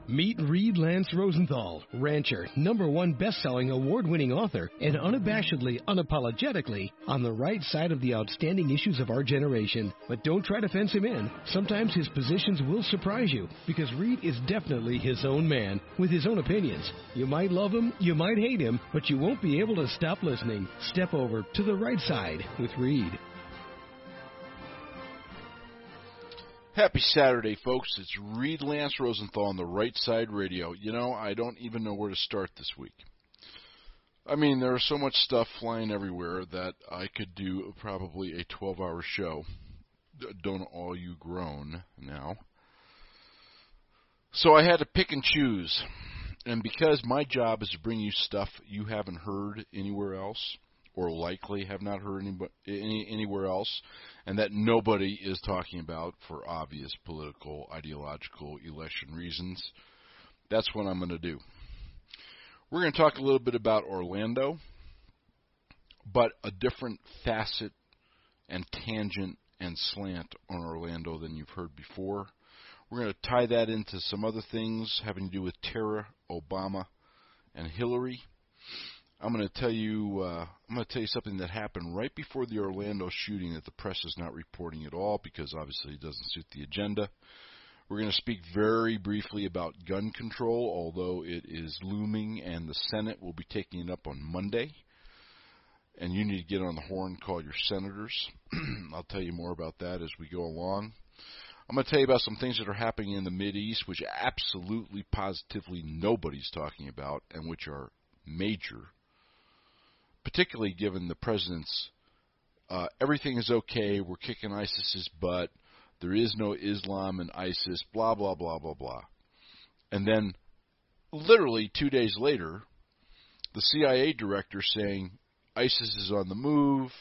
Meet Reed Lance Rosenthal, rancher, #1 best-selling award-winning author, and unabashedly, unapologetically on the right side of the outstanding issues of our generation. But don't try to fence him in. Sometimes his positions will surprise you, because Reed is definitely his own man, with his own opinions. You might love him, you might hate him, but you won't be able to stop listening. Step over to the right side with Reed. Happy Saturday, folks. It's Reed Lance Rosenthal on the Right Side Radio. You know, I don't even know where to start this week. I mean, there's so much stuff flying everywhere that I could do probably a 12-hour show. Don't all you groan now. So I had to pick and choose. And because my job is to bring you stuff you haven't heard anywhere else, or likely have not heard anywhere else, and that nobody is talking about for obvious political, ideological, election reasons, that's what I'm going to do. We're going to talk a little bit about Orlando, but a different facet and tangent and slant on Orlando than you've heard before. We're going to tie that into some other things having to do with Tara, Obama, and Hillary. I'm going to tell you something that happened right before the Orlando shooting that the press is not reporting at all because obviously it doesn't suit the agenda. We're going to speak very briefly about gun control, although it is looming and the Senate will be taking it up on Monday. And you need to get on the horn and call your senators. I'll tell you more about that as we go along. I'm going to tell you about some things that are happening in the Mideast, which absolutely, positively nobody's talking about, and which are major, particularly given the president's everything is okay, we're kicking ISIS's butt, there is no Islam in ISIS, blah, blah, blah, blah, blah. And then, literally 2 days later, the CIA director saying ISIS is on the move,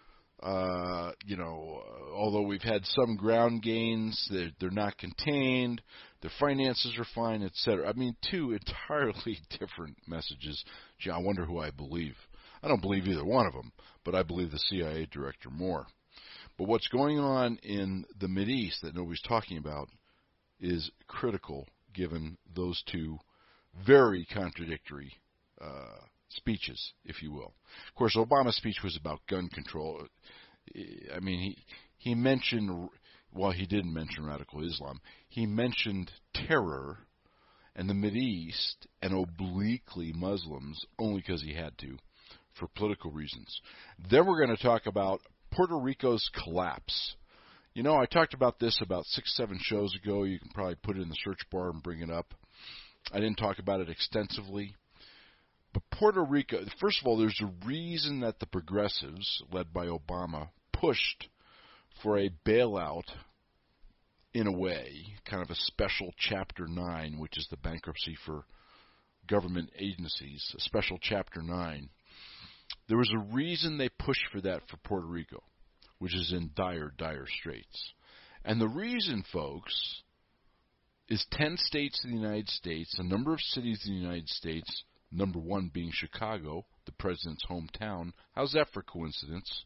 although we've had some ground gains, they're not contained, their finances are fine, etc. I mean, two entirely different messages. Gee, I wonder who I believe. I don't believe either one of them, but I believe the CIA director more. But what's going on in the Mideast that nobody's talking about is critical given those two very contradictory speeches, if you will. Of course, Obama's speech was about gun control. I mean, he mentioned, well, he didn't mention radical Islam. He mentioned terror and the Mideast and obliquely Muslims only because he had to, for political reasons. Then we're going to talk about Puerto Rico's collapse. You know, I talked about this about 6-7 shows ago. You can probably put it in the search bar and bring it up. I didn't talk about it extensively. But Puerto Rico, first of all, there's a reason that the progressives, led by Obama, pushed for a bailout, in a way, kind of a special Chapter 9, which is the bankruptcy for government agencies, a special Chapter 9. There was a reason they pushed for that for Puerto Rico, which is in dire, dire straits. And the reason, folks, is 10 states in the United States, a number of cities in the United States, number one being Chicago, the president's hometown. How's that for coincidence?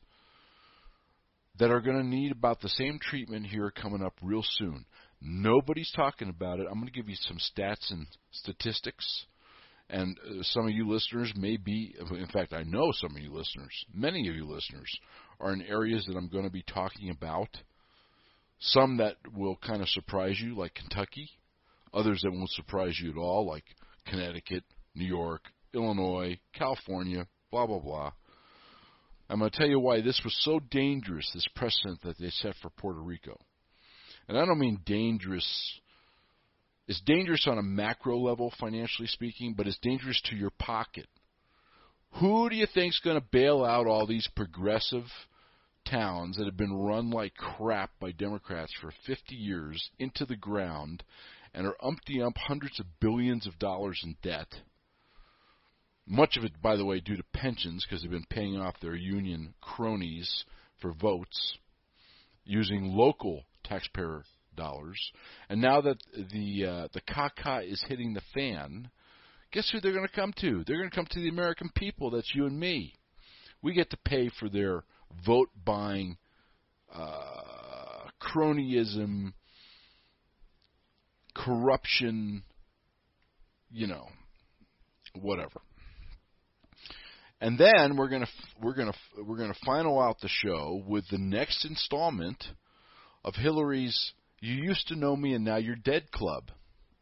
That are going to need about the same treatment here coming up real soon. Nobody's talking about it. I'm going to give you some stats and statistics. And some of you listeners may be, in fact, I know some of you listeners, many of you listeners, are in areas that I'm going to be talking about. Some that will kind of surprise you, like Kentucky. Others that won't surprise you at all, like Connecticut, New York, Illinois, California, blah, blah, blah. I'm going to tell you why this was so dangerous, this precedent that they set for Puerto Rico. And I don't mean dangerous. It's dangerous on a macro level, financially speaking, but it's dangerous to your pocket. Who do you think is going to bail out all these progressive towns that have been run like crap by Democrats for 50 years into the ground and are umpty-ump hundreds of billions of dollars in debt? Much of it, by the way, due to pensions because they've been paying off their union cronies for votes using local taxpayer dollars. And now that the caca is hitting the fan, guess who they're going to come to? They're going to come to the American people. That's you and me. We get to pay for their vote-buying, cronyism, corruption, whatever. And then we're gonna final out the show with the next installment of Hillary's "You Used to Know Me and Now You're Dead" club.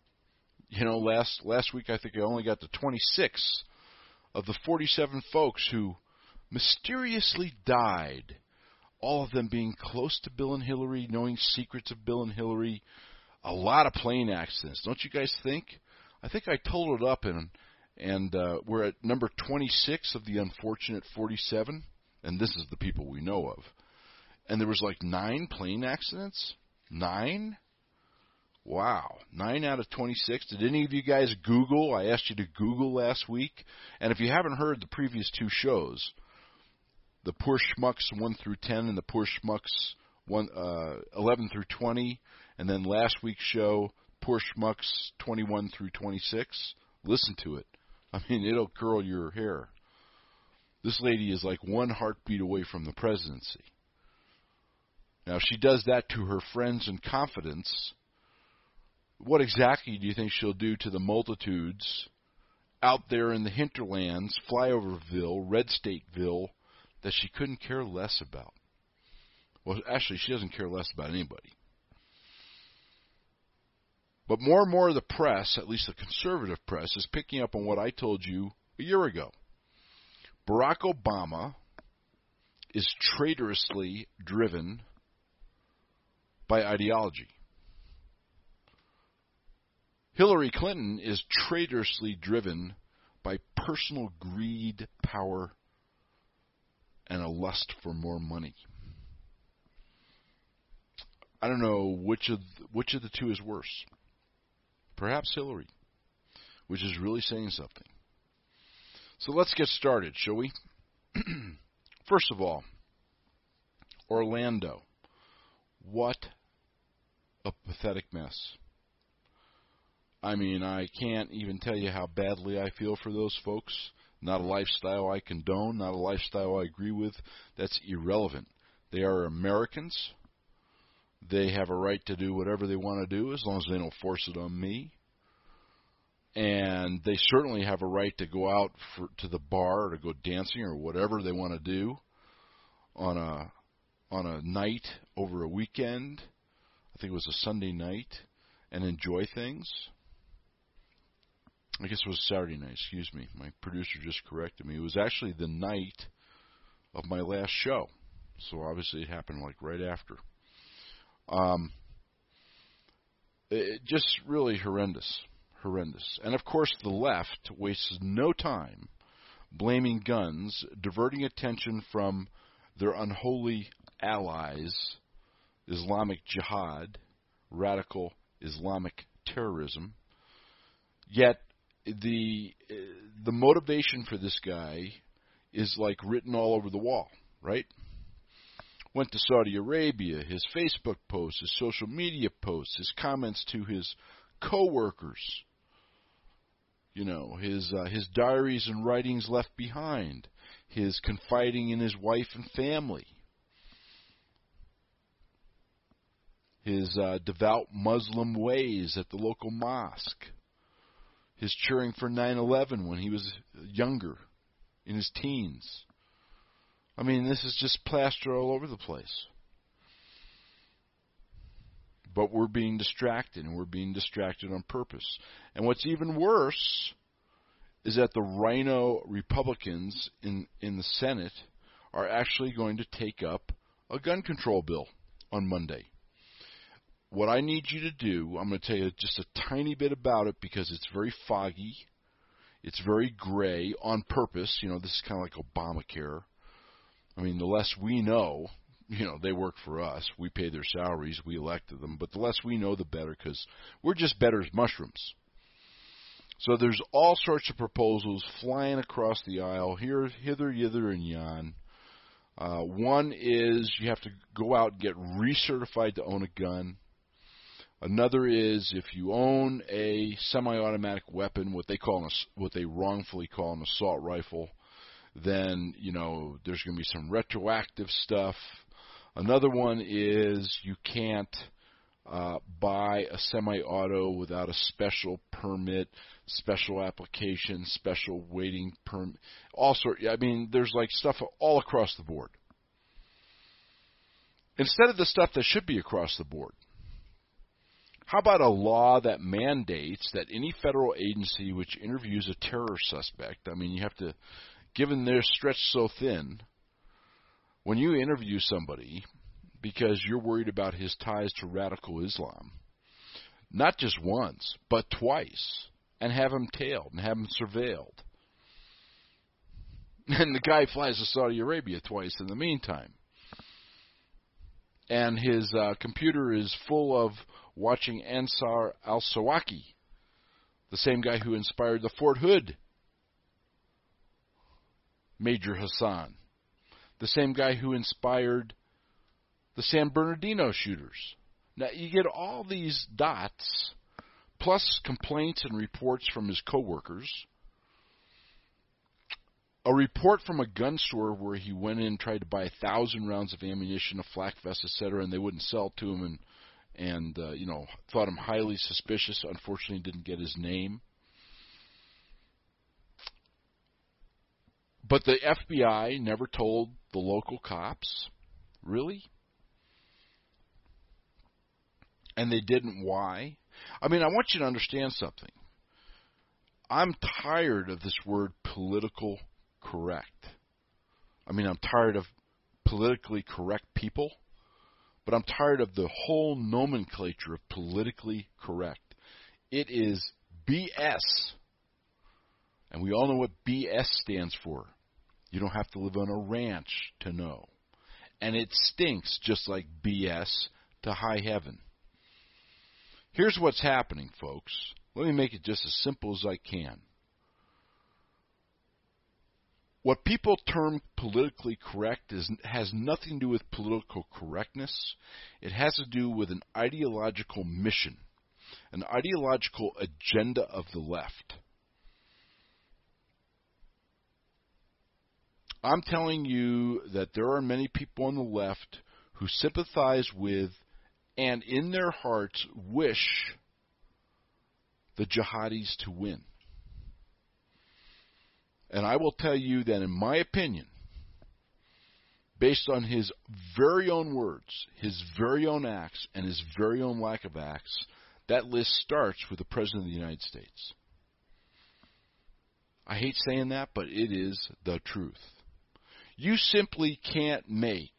Last week I think I only got to 26 of the 47 folks who mysteriously died. All of them being close to Bill and Hillary, knowing secrets of Bill and Hillary. A lot of plane accidents, don't you guys think? I think I totaled it up, and we're at number 26 of the unfortunate 47, and this is the people we know of. And there was like 9 plane accidents? 9? Wow. 9 out of 26. Did any of you guys Google? I asked you to Google last week. And if you haven't heard the previous 2 shows, the Poor Schmucks 1 through 10 and the Poor Schmucks 11 through 20, and then last week's show, Poor Schmucks 21 through 26, listen to it. I mean, it'll curl your hair. This lady is like one heartbeat away from the presidency. Now, if she does that to her friends and confidants, what exactly do you think she'll do to the multitudes out there in the hinterlands, Flyoverville, Red Stateville, that she couldn't care less about? Well, actually, she doesn't care less about anybody. But more and more of the press, at least the conservative press, is picking up on what I told you a year ago. Barack Obama is traitorously driven by ideology. Hillary Clinton is traitorously driven by personal greed, power, and a lust for more money. I don't know which of the 2 is worse. Perhaps Hillary, which is really saying something. So let's get started, shall we? First of all, Orlando. What a pathetic mess. I mean, I can't even tell you how badly I feel for those folks. Not a lifestyle I condone, not a lifestyle I agree with. That's irrelevant. They are Americans. They have a right to do whatever they want to do as long as they don't force it on me. And they certainly have a right to go out to the bar or to go dancing or whatever they want to do on a night over a weekend. I think it was a Sunday night, and enjoy things. I guess it was Saturday night, excuse me. My producer just corrected me. It was actually the night of my last show. So obviously it happened like right after. It just really horrendous. And of course the left wastes no time blaming guns, diverting attention from their unholy allies, Islamic Jihad, radical Islamic terrorism. Yet the motivation for this guy is like written all over the wall, right? Went to Saudi Arabia, his Facebook posts, his social media posts, his comments to his co-workers, his diaries and writings left behind, his confiding in his wife and family, his devout Muslim ways at the local mosque, his cheering for 9/11 when he was younger, in his teens. I mean, this is just plastered all over the place. But we're being distracted, and we're being distracted on purpose. And what's even worse is that the Rhino Republicans in the Senate are actually going to take up a gun control bill on Monday. What I need you to do, I'm going to tell you just a tiny bit about it because it's very foggy. It's very gray on purpose. This is kind of like Obamacare. I mean, the less we know, they work for us. We pay their salaries. We elected them. But the less we know, the better, because we're just better as mushrooms. So there's all sorts of proposals flying across the aisle, hither, yither, and yon. One is you have to go out and get recertified to own a gun. Another is if you own a semi-automatic weapon, what they wrongfully call an assault rifle, then there's going to be some retroactive stuff. Another one is you can't buy a semi-auto without a special permit, special application, special waiting permit, all sort. I mean, there's like stuff all across the board. Instead of the stuff that should be across the board, how about a law that mandates that any federal agency which interviews a terror suspect, I mean, you have to, given they're stretched so thin, when you interview somebody because you're worried about his ties to radical Islam, not just once, but twice, and have him tailed and have him surveilled. And the guy flies to Saudi Arabia twice in the meantime. And his computer is full of watching Ansar al-Sawaki, the same guy who inspired the Fort Hood Major Hassan, the same guy who inspired the San Bernardino shooters. Now, you get all these dots, plus complaints and reports from his coworkers, a report from a gun store where he went in and tried to buy 1,000 rounds of ammunition, a flak vest, etc., and they wouldn't sell to him, and thought him highly suspicious. Unfortunately, didn't get his name. But the FBI never told the local cops. Really? And they didn't. Why? I mean, I want you to understand something. I'm tired of this word political correct. I mean, I'm tired of politically correct people, but I'm tired of the whole nomenclature of politically correct. It is BS. And we all know what BS stands for. You don't have to live on a ranch to know. And it stinks just like BS to high heaven. Here's what's happening, folks. Let me make it just as simple as I can. What people term politically correct has nothing to do with political correctness. It has to do with an ideological mission, an ideological agenda of the left. I'm telling you that there are many people on the left who sympathize with and in their hearts wish the jihadis to win. And I will tell you that in my opinion, based on his very own words, his very own acts, and his very own lack of acts, that list starts with the President of the United States. I hate saying that, but it is the truth. You simply can't make,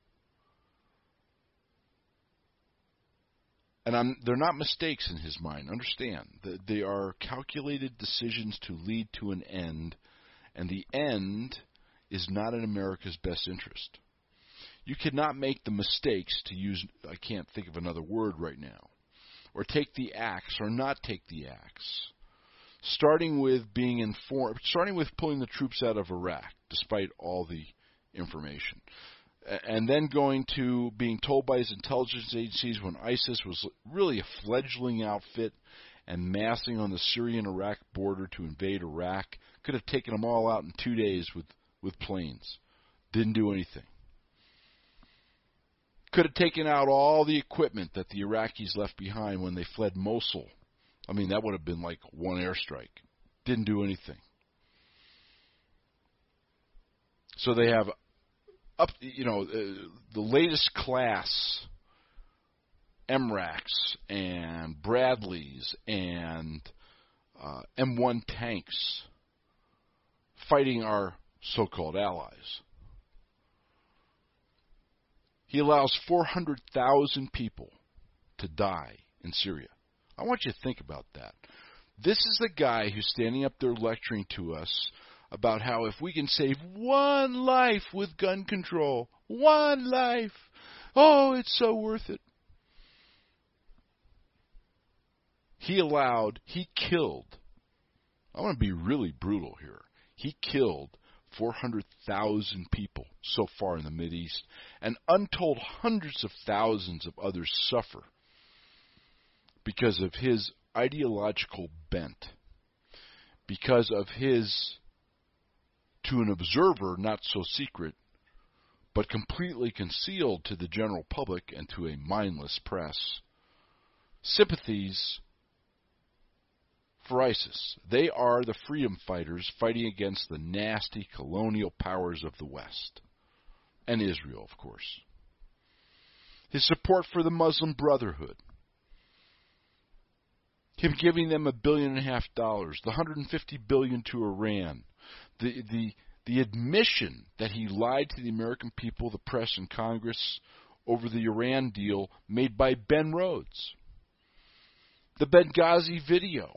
and they're not mistakes in his mind, understand, they are calculated decisions to lead to an end, and the end is not in America's best interest. You cannot make the mistakes, to use, I can't think of another word right now, or take the axe or not take the axe, starting with being informed, starting with pulling the troops out of Iraq, despite all the information, and then going to being told by his intelligence agencies when ISIS was really a fledgling outfit and massing on the Syrian-Iraq border to invade Iraq. Could have taken them all out in 2 days with planes. Didn't do anything. Could have taken out all the equipment that the Iraqis left behind when they fled Mosul. I mean, that would have been like one airstrike. Didn't do anything. So they have the latest class MRACs and Bradleys and M1 tanks fighting our so-called allies. He allows 400,000 people to die in Syria. I want you to think about that. This is the guy who's standing up there lecturing to us about how if we can save one life with gun control, one life, oh, it's so worth it. He killed, I want to be really brutal here, he killed 400,000 people so far in the Mideast, and untold hundreds of thousands of others suffer because of his ideological bent, because of his, to an observer, not so secret, but completely concealed to the general public and to a mindless press, sympathies for ISIS. They are the freedom fighters fighting against the nasty colonial powers of the West. And Israel, of course. His support for the Muslim Brotherhood. Him giving them $1.5 billion, the $150 billion to Iran, the admission that he lied to the American people, the press, and Congress over the Iran deal made by Ben Rhodes, the Benghazi video.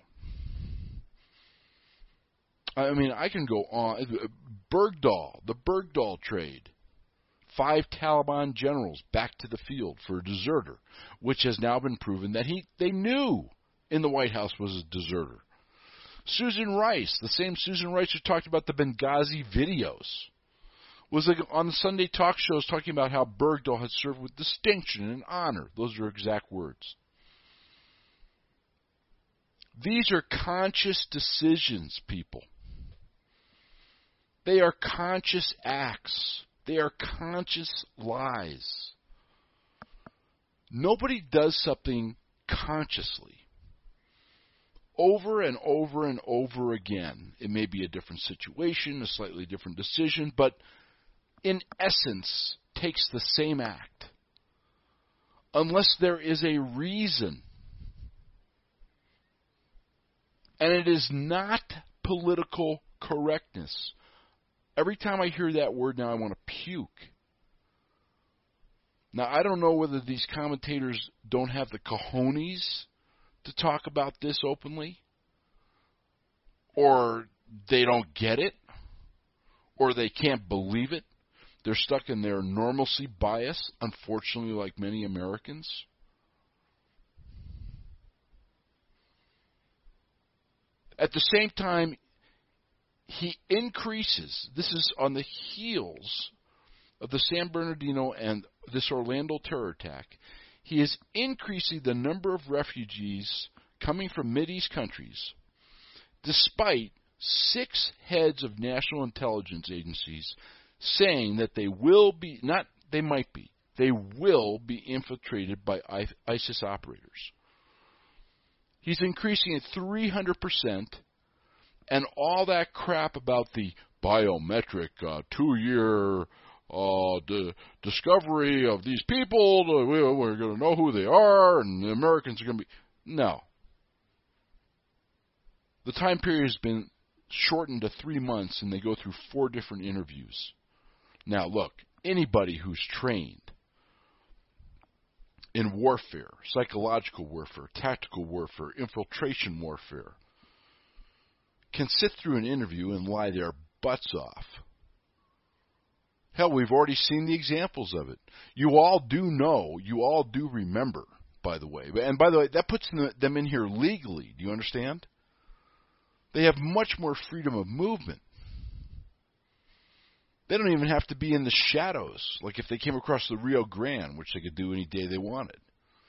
I mean, I can go on. Bergdahl, the Bergdahl trade. 5 Taliban generals back to the field for a deserter, which has now been proven that they knew in the White House was a deserter. Susan Rice, the same Susan Rice who talked about the Benghazi videos, was on the Sunday talk shows talking about how Bergdahl had served with distinction and honor. Those are exact words. These are conscious decisions, people. They are conscious acts. They are conscious lies. Nobody does something consciously. Over and over and over again. It may be a different situation, a slightly different decision, but in essence takes the same act. Unless there is a reason. And it is not political correctness. Every time I hear that word now, I want to puke. Now, I don't know whether these commentators don't have the cojones to talk about this openly, or they don't get it, or they can't believe it. They're stuck in their normalcy bias, unfortunately, like many Americans. At the same time, he increases. This is on the heels of the San Bernardino and this Orlando terror attack. He is increasing the number of refugees coming from Mideast countries, despite 6 heads of national intelligence agencies saying that they will be, not they might be, they will be infiltrated by ISIS operators. He's increasing it 300%, and all that crap about the biometric 2-year discovery of these people, we're going to know who they are, and the Americans are going to be... No. The time period has been shortened to 3 months, and they go through 4 different interviews. Now, look, anybody who's trained in warfare, psychological warfare, tactical warfare, infiltration warfare, can sit through an interview and lie their butts off. Hell, we've already seen the examples of it. You all do know, you all do remember, by the way. And by the way, that puts them in here legally. Do you understand? They have much more freedom of movement. They don't even have to be in the shadows, like if they came across the Rio Grande, which they could do any day they wanted.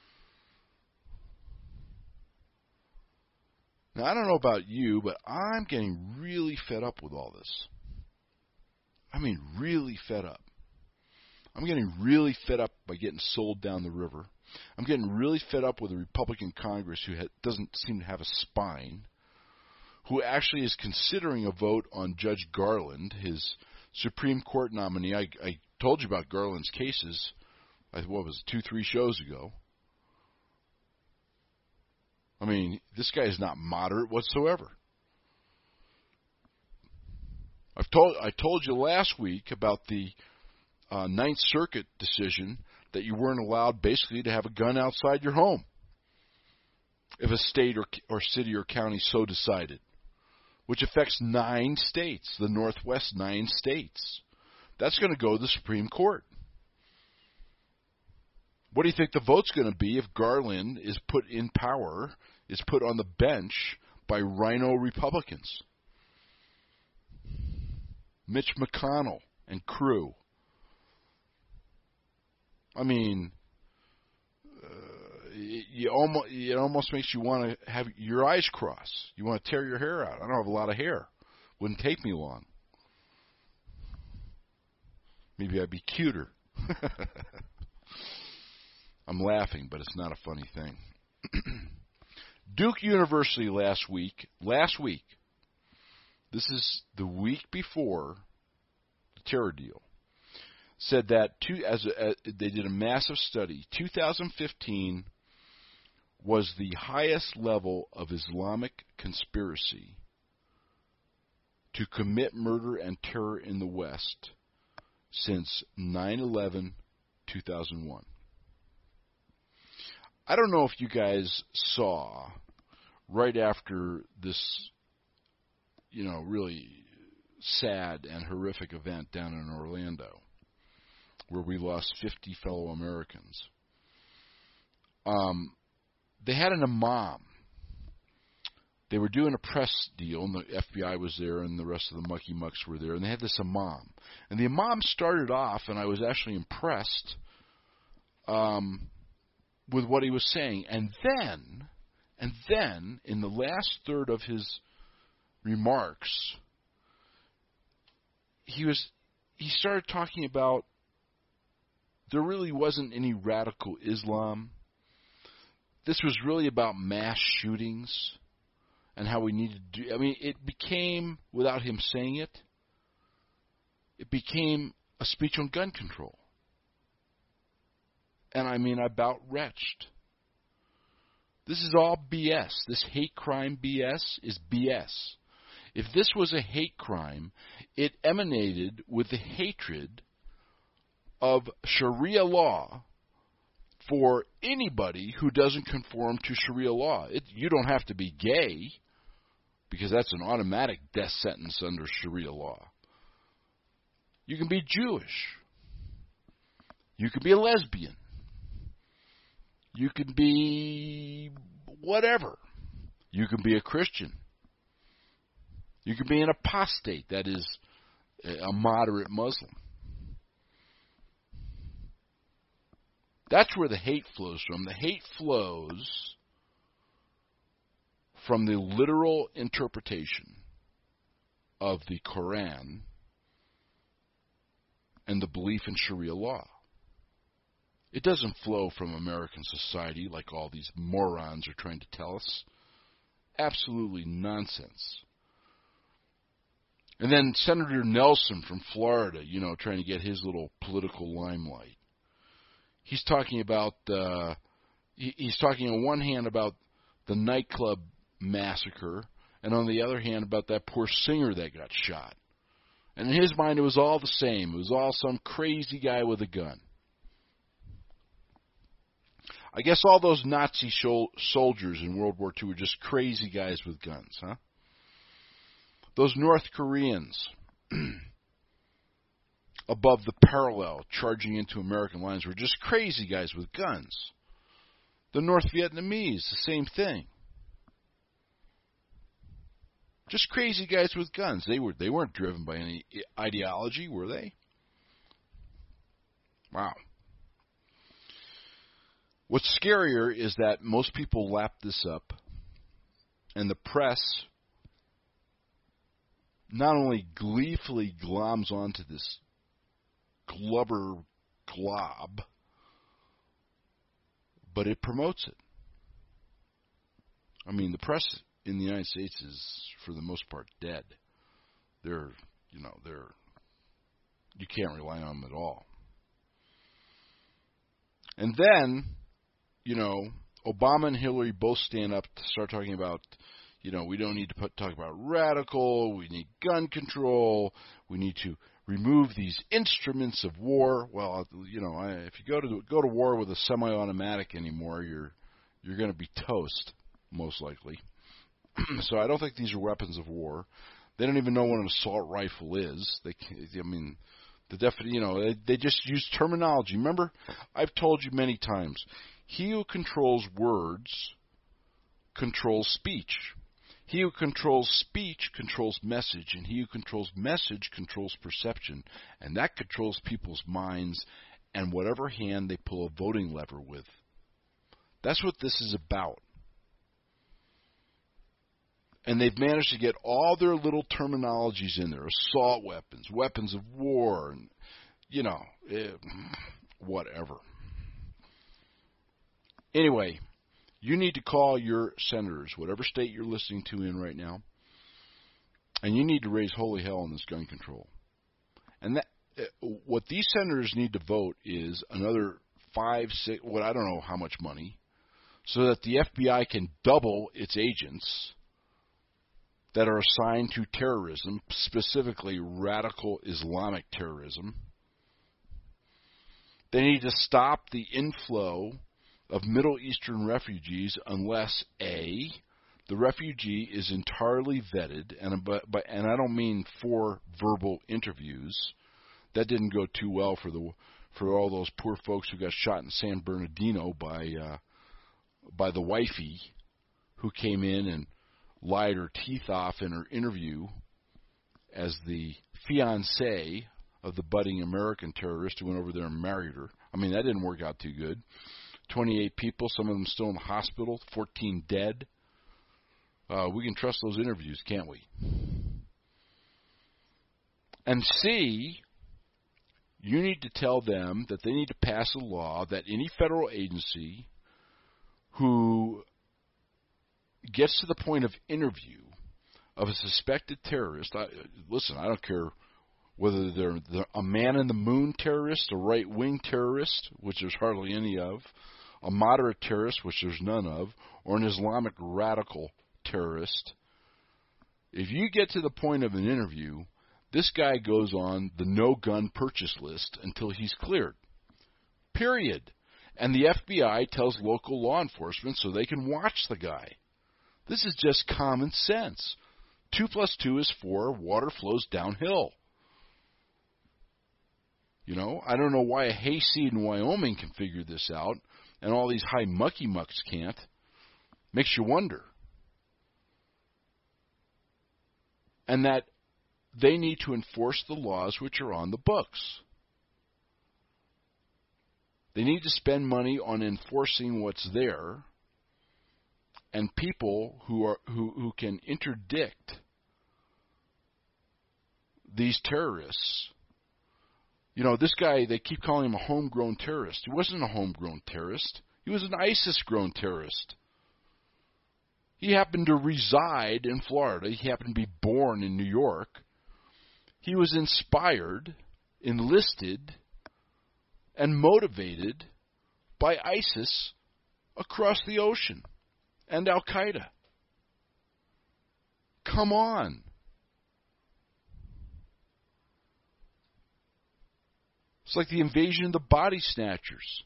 Now, I don't know about you, but I'm getting really fed up with all this. I mean, really fed up. I'm getting really fed up by getting sold down the river. I'm getting really fed up with a Republican Congress who doesn't seem to have a spine, who actually is considering a vote on Judge Garland, his Supreme Court nominee. I told you about Garland's cases, 2-3 shows ago. I mean, this guy is not moderate whatsoever. I told you last week about the Ninth Circuit decision that you weren't allowed basically to have a gun outside your home if a state or city or county so decided, which affects 9 states, the Northwest 9 states. That's going to go to the Supreme Court. What do you think the vote's going to be if Garland is put in power, is put on the bench by rhino Republicans? Mitch McConnell and crew. I mean, it almost makes you want to have your eyes cross. You want to tear your hair out. I don't have a lot of hair. Wouldn't take me long. Maybe I'd be cuter. I'm laughing, but it's not a funny thing. Duke University last week, this is the week before the terror deal, said that they did a massive study. 2015 was the highest level of Islamic conspiracy to commit murder and terror in the West since 9/11, 2001. I don't know if you guys saw right after this, really sad and horrific event down in Orlando, where we lost 50 fellow Americans. They had an imam. They were doing a press deal, and the FBI was there, and the rest of the mucky mucks were there, and they had this imam. And the imam started off, and I was actually impressed with what he was saying. And then, in the last third of his remarks, he started talking about there really wasn't any radical Islam. This was really about mass shootings and how we needed to do. It became, without him saying it, it became a speech on gun control. And I about retched. This is all BS. This hate crime BS is BS. If this was a hate crime, it emanated with the hatred of Sharia law for anybody who doesn't conform to Sharia law. You don't have to be gay, because that's an automatic death sentence under Sharia law. You can be Jewish. You can be a lesbian. You can be whatever. You can be a Christian. You can be an apostate, that is, a moderate Muslim. That's where the hate flows from. The hate flows from the literal interpretation of the Quran and the belief in Sharia law. It doesn't flow from American society like all these morons are trying to tell us. Absolutely nonsense. And then Senator Nelson from Florida, trying to get his little political limelight. He's talking about, he's talking on one hand about the nightclub massacre, and on the other hand about that poor singer that got shot. And in his mind, it was all the same. It was all some crazy guy with a gun. I guess all those Nazi soldiers in World War II were just crazy guys with guns, huh? Those North Koreans above the parallel charging into American lines were just crazy guys with guns. The North Vietnamese, the same thing. Just crazy guys with guns. They weren't driven by any ideology, were they? Wow. What's scarier is that most people lap this up, and the press not only gleefully gloms onto this glubber glob, but it promotes it. The press in the United States is, for the most part, dead. You can't rely on them at all. And then, Obama and Hillary both stand up to start talking about, we don't need to talk about radical, we need gun control, we need to remove these instruments of war. Well, if you go to war with a semi-automatic anymore, you're going to be toast, most likely. So I don't think these are weapons of war. They don't even know what an assault rifle is. They just use terminology. Remember, I've told you many times, he who controls words controls speech. He who controls speech controls message, and he who controls message controls perception, and that controls people's minds and whatever hand they pull a voting lever with. That's what this is about. And they've managed to get all their little terminologies in there. Assault weapons, weapons of war, and, whatever. Anyway, You need to call your senators, whatever state you're listening to in right now, and you need to raise holy hell on this gun control. And that, what these senators need to vote is another 5, 6, what I don't know how much money, so that the FBI can double its agents that are assigned to terrorism, specifically radical Islamic terrorism. They need to stop the inflow of Middle Eastern refugees unless A, the refugee is entirely vetted, and I don't mean for verbal interviews. That didn't go too well for all those poor folks who got shot in San Bernardino by the wifey who came in and lied her teeth off in her interview as the fiancée of the budding American terrorist who went over there and married her. I mean, that didn't work out too good. 28 people, some of them still in the hospital, 14 dead. We can trust those interviews, can't we? And C, you need to tell them that they need to pass a law that any federal agency who gets to the point of interview of a suspected terrorist, listen, I don't care whether they're a man-in-the-moon terrorist, a right-wing terrorist, which there's hardly any of, a moderate terrorist, which there's none of, or an Islamic radical terrorist. If you get to the point of an interview, this guy goes on the no-gun purchase list until he's cleared. Period. And the FBI tells local law enforcement so they can watch the guy. This is just common sense. 2 + 2 is 4. Water flows downhill. You know, I don't know why a hayseed in Wyoming can figure this out and all these high mucky mucks can't. Makes you wonder. And that they need to enforce the laws which are on the books. They need to spend money on enforcing what's there, and people who can interdict these terrorists. You know, this guy, they keep calling him a homegrown terrorist. He wasn't a homegrown terrorist. He was an ISIS-grown terrorist. He happened to reside in Florida. He happened to be born in New York. He was inspired, enlisted, and motivated by ISIS across the ocean and Al-Qaeda. Come on. It's like the invasion of the body snatchers.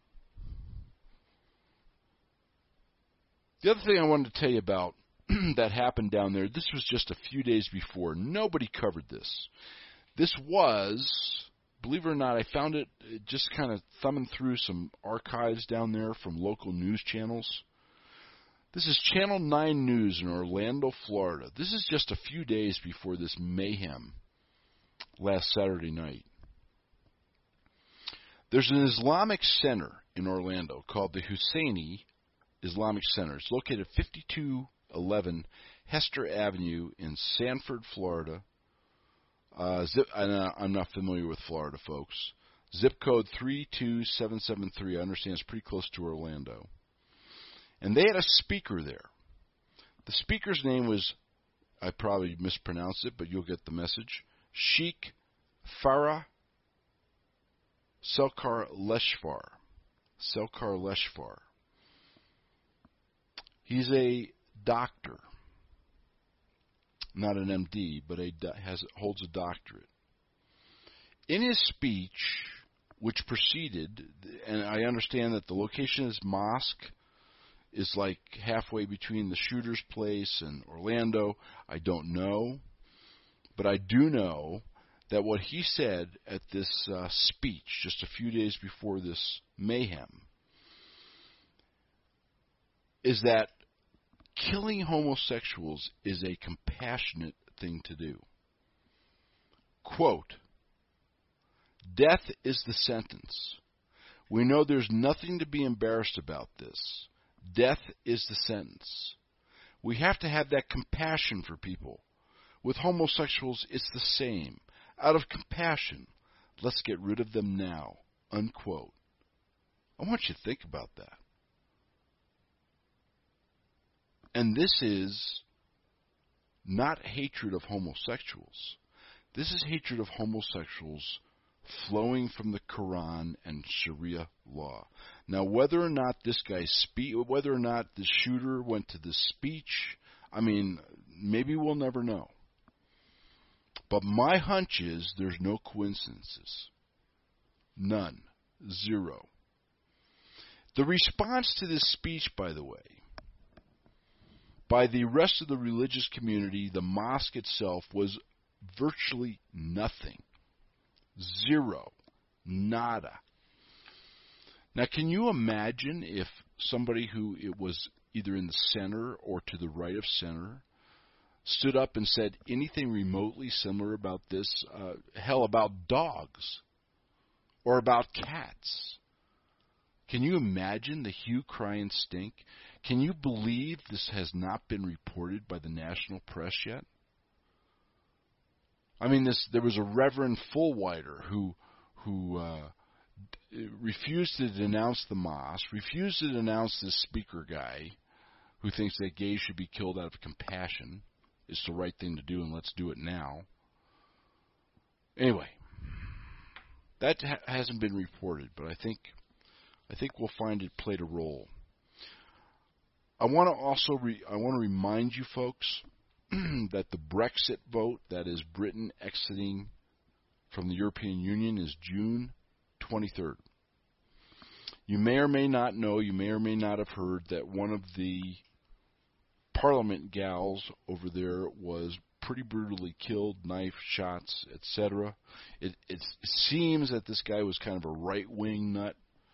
The other thing I wanted to tell you about that happened down there, this was just a few days before. Nobody covered this. This was, believe it or not, I found it just kind of thumbing through some archives down there from local news channels. This is Channel 9 News in Orlando, Florida. This is just a few days before this mayhem last Saturday night. There's an Islamic center in Orlando called the Husseini Islamic Center. It's located at 5211 Hester Avenue in Sanford, Florida. I'm not familiar with Florida, folks. Zip code 32773. I understand it's pretty close to Orlando. And they had a speaker there. The speaker's name was, I probably mispronounced it, but you'll get the message, Sheikh Farah Selkar Leshfar. Selkar Leshfar. He's a doctor. Not an MD, but holds a doctorate. In his speech, which preceded, and I understand that the location of his mosque is like halfway between the shooter's place and Orlando. I don't know. But I do know that what he said at this speech just a few days before this mayhem is that killing homosexuals is a compassionate thing to do. Quote, "Death is the sentence. We know there's nothing to be embarrassed about this. Death is the sentence. We have to have that compassion for people. With homosexuals, it's the same. Out of compassion, let's get rid of them now." Unquote. I want you to think about that. And this is not hatred of homosexuals. This is hatred of homosexuals flowing from the Quran and Sharia law. Now, whether or not this guy whether or not the shooter went to this speech, I mean, maybe we'll never know. But my hunch is there's no coincidences. None. Zero. The response to this speech, by the way, by the rest of the religious community, the mosque itself, was virtually nothing. Zero. Nada. Now, can you imagine if somebody who it was either in the center or to the right of center stood up and said anything remotely similar about this, hell, about dogs or about cats? Can you imagine the hue, cry, and stink? Can you believe this has not been reported by the national press yet? I mean, there was a Reverend Fullwider who refused to denounce the mosque, refused to denounce this speaker guy who thinks that gays should be killed out of compassion. It's the right thing to do, and let's do it now. Anyway, that hasn't been reported, but I think we'll find it played a role. I want to remind you folks that the Brexit vote, that is Britain exiting from the European Union, is June 23rd. You may or may not know, you may or may not have heard that one of the Parliament gals over there was pretty brutally killed, knife shots, etc. It seems that this guy was kind of a right-wing nut.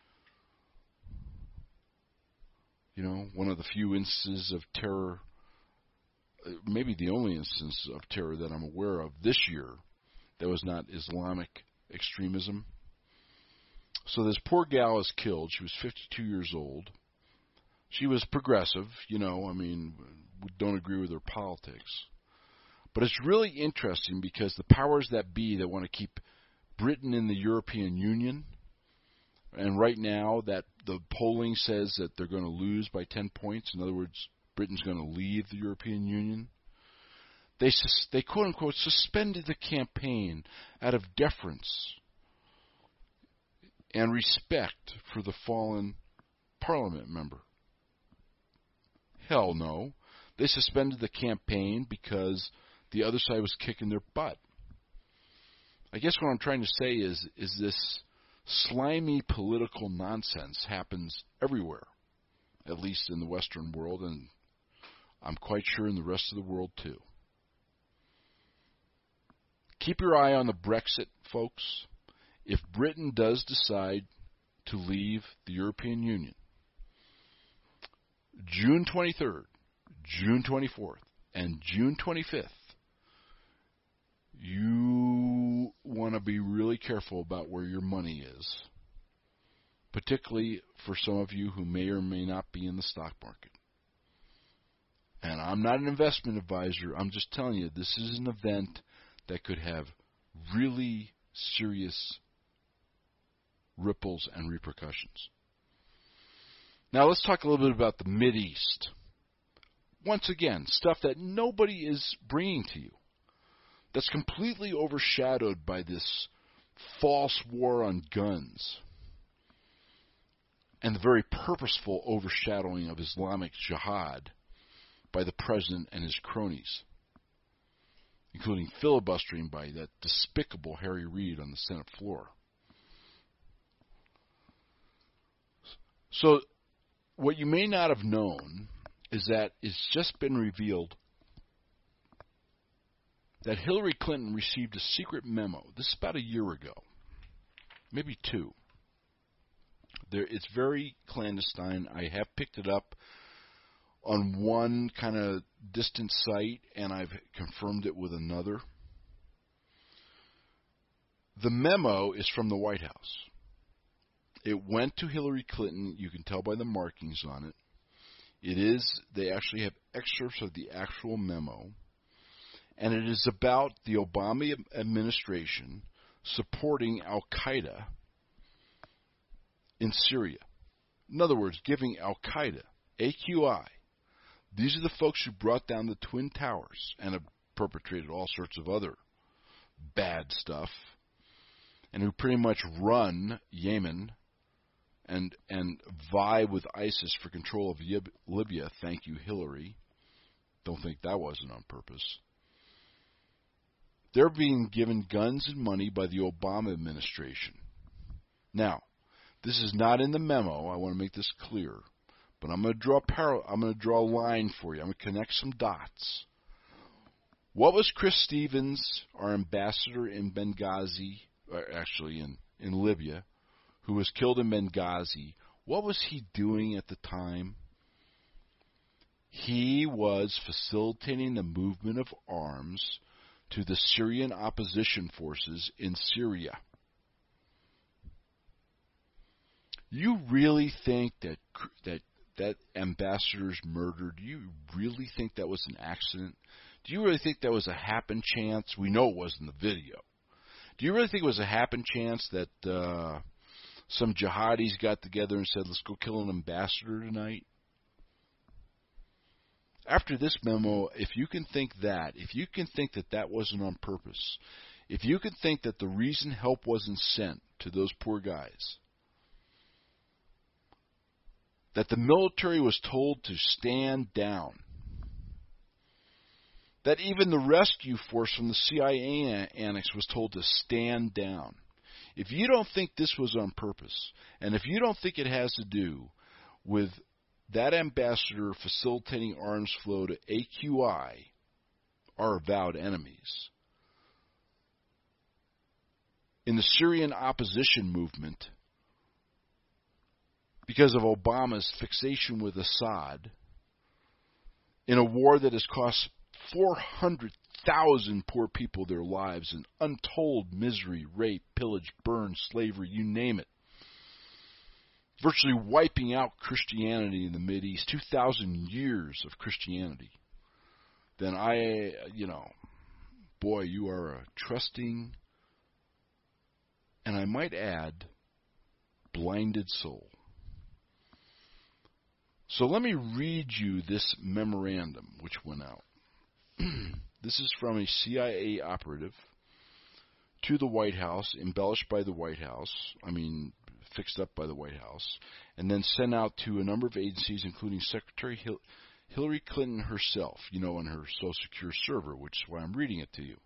You know, one of the few instances of terror, maybe the only instance of terror that I'm aware of this year that was not Islamic extremism. So this poor gal is killed. She was 52 years old. She was progressive, you know, I mean, we don't agree with her politics. But it's really interesting because the powers that be that want to keep Britain in the European Union, and right now that the polling says that they're going to lose by 10 points. In other words, Britain's going to leave the European Union. They quote-unquote suspended the campaign out of deference and respect for the fallen Parliament member. Hell no. They suspended the campaign because the other side was kicking their butt. I guess what I'm trying to say is this slimy political nonsense happens everywhere, at least in the Western world, and I'm quite sure in the rest of the world too. Keep your eye on the Brexit, folks. If Britain does decide to leave the European Union, June 23rd, June 24th, and June 25th, you want to be really careful about where your money is, particularly for some of you who may or may not be in the stock market. And I'm not an investment advisor. I'm just telling you, this is an event that could have really serious ripples and repercussions. Now let's talk a little bit about the Mideast. Once again, stuff that nobody is bringing to you. That's completely overshadowed by this false war on guns and the very purposeful overshadowing of Islamic Jihad by the president and his cronies, including filibustering by that despicable Harry Reid on the Senate floor. So, what you may not have known is that it's just been revealed that Hillary Clinton received a secret memo. This is about a year ago, maybe two. It's very clandestine. I have picked it up on one kind of distant site, and I've confirmed it with another. The memo is from the White House. It went to Hillary Clinton. You can tell by the markings on it. They actually have excerpts of the actual memo. And it is about the Obama administration supporting Al-Qaeda in Syria. In other words, giving Al-Qaeda, AQI, These are the folks who brought down the Twin Towers and have perpetrated all sorts of other bad stuff, and who pretty much run Yemen and vie with ISIS for control of Libya. Thank you, Hillary. Don't think that wasn't on purpose. They're being given guns and money by the Obama administration. Now, this is not in the memo. I want to make this clear. But I'm going to draw a line for you. I'm going to connect some dots. What was Chris Stevens, our ambassador in Benghazi, actually in Libya, who was killed in Benghazi, what was he doing at the time? He was facilitating the movement of arms to the Syrian opposition forces in Syria. You really think that ambassador's murder, do you really think that was an accident? Do you really think that was a happen chance? We know it was in the video. Do you really think it was a happen chance that some jihadis got together and said, let's go kill an ambassador tonight? After this memo, if you can think that that wasn't on purpose, if you can think that the reason help wasn't sent to those poor guys, that the military was told to stand down, that even the rescue force from the CIA annex was told to stand down. If you don't think this was on purpose, and if you don't think it has to do with that ambassador facilitating arms flow to AQI, our avowed enemies, in the Syrian opposition movement, because of Obama's fixation with Assad, in a war that has cost 400,000 poor people their lives in untold misery, rape, pillage, burn, slavery, you name it, virtually wiping out Christianity in the Mideast, 2,000 years of Christianity, then boy, you are a trusting, and I might add, blinded soul. So let me read you this memorandum which went out. This is from a CIA operative to the White House, embellished by the White House, fixed up by the White House, and then sent out to a number of agencies, including Secretary Hillary Clinton herself, on her Social Secure server, which is why I'm reading it to you.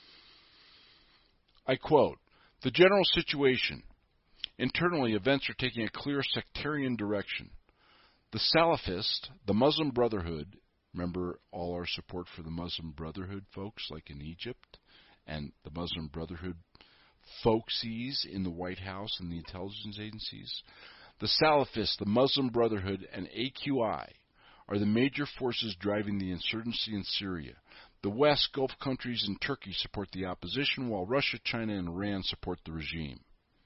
I quote, "The general situation. Internally, events are taking a clear sectarian direction. The Salafist, the Muslim Brotherhood," remember all our support for the Muslim Brotherhood folks, like in Egypt, and the Muslim Brotherhood folksies in the White House and the intelligence agencies. The Salafists, the Muslim Brotherhood, and AQI are the major forces driving the insurgency in Syria. The West, Gulf countries, and Turkey support the opposition, while Russia, China, and Iran support the regime.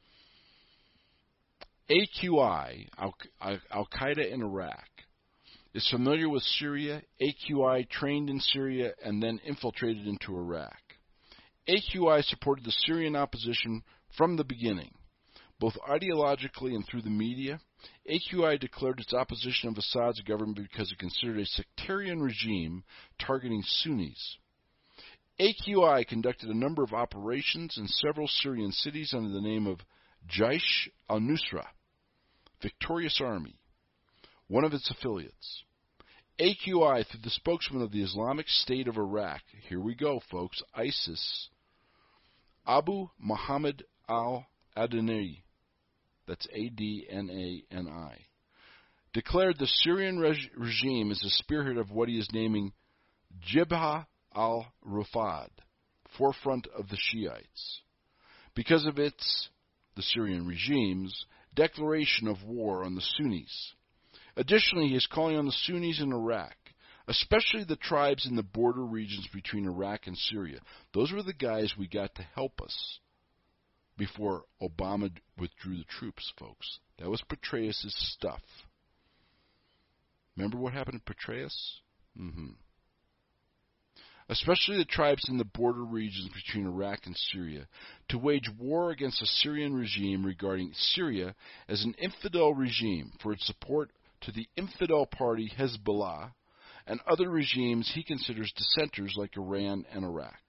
AQI, Al-Qaeda in Iraq, is familiar with Syria. AQI trained in Syria and then infiltrated into Iraq. AQI supported the Syrian opposition from the beginning, both ideologically and through the media. AQI declared its opposition of Assad's government because it considered a sectarian regime targeting Sunnis. AQI conducted a number of operations in several Syrian cities under the name of Jaish al-Nusra, Victorious Army, one of its affiliates. AQI, through the spokesman of the Islamic State of Iraq, here we go, folks, ISIS, Abu Muhammad al-Adnani, that's A-D-N-A-N-I, declared the Syrian regime as the spearhead of what he is naming Jibha al-Rufad, forefront of the Shiites, because of the Syrian regime's, declaration of war on the Sunnis. Additionally, he is calling on the Sunnis in Iraq, especially the tribes in the border regions between Iraq and Syria. Those were the guys we got to help us before Obama withdrew the troops, folks. That was Petraeus' stuff. Remember what happened to Petraeus? Especially the tribes in the border regions between Iraq and Syria, to wage war against the Syrian regime, regarding Syria as an infidel regime for its support to the infidel party Hezbollah, and other regimes he considers dissenters like Iran and Iraq.